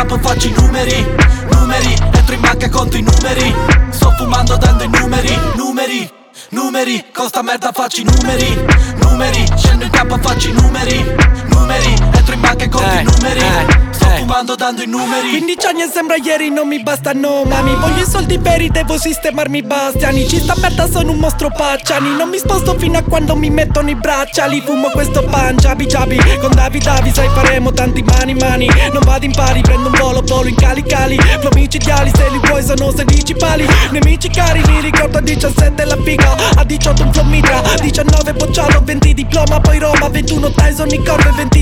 campo e faccio i numeri. Numeri, entro in banca e conto i numeri. Sto fumando dando i numeri. Numeri, numeri, con sta merda faccio i numeri. Numeri, scendo in campo e faccio i numeri. Numeri, entro in banca e conto i numeri. Sto fumando dando i numeri. 15 anni e sembra ieri, non mi bastano mami. Voglio i soldi veri, devo sistemarmi bastiani. Ci sta merda, sono un mostro pacciani. Non mi sposto fino a quando mi mettono i bracciali. Fumo questo pan, giabi giabi. Con Davi, sai faremo tanti mani. Non vado in pari, prendo un volo in cali. Flow micidiali, se li vuoi sono 16 pali. Nemici cari, li ricordo a 17 la figa. A 18 un flow mitra, 19 bocciato, 20 diploma. Poi Roma, 21 Tyson, i corve, 20